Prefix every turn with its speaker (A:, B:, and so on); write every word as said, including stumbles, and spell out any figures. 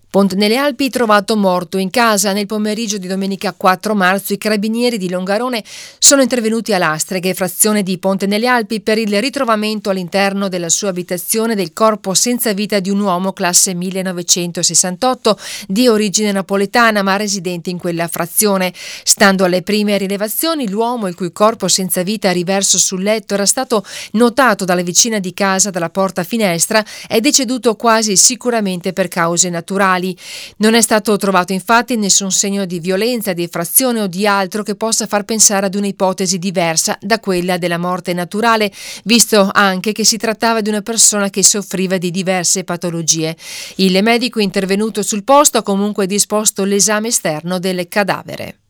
A: Ponte nelle Alpi trovato morto in casa. Nel pomeriggio di domenica quattro marzo i carabinieri di Longarone sono intervenuti a Lastreghe, frazione di Ponte nelle Alpi, per il ritrovamento all'interno della sua abitazione del corpo senza vita di un uomo classe millenovecentosessantotto di origine napoletana ma residente in quella frazione. Stando alle prime rilevazioni, l'uomo, il cui corpo senza vita riverso sul letto era stato notato dalla vicina di casa dalla porta finestra, è deceduto quasi sicuramente per cause naturali. Non è stato trovato infatti nessun segno di violenza, di effrazione o di altro che possa far pensare ad un'ipotesi diversa da quella della morte naturale, visto anche che si trattava di una persona che soffriva di diverse patologie. Il medico intervenuto sul posto ha comunque disposto l'esame esterno del cadavere.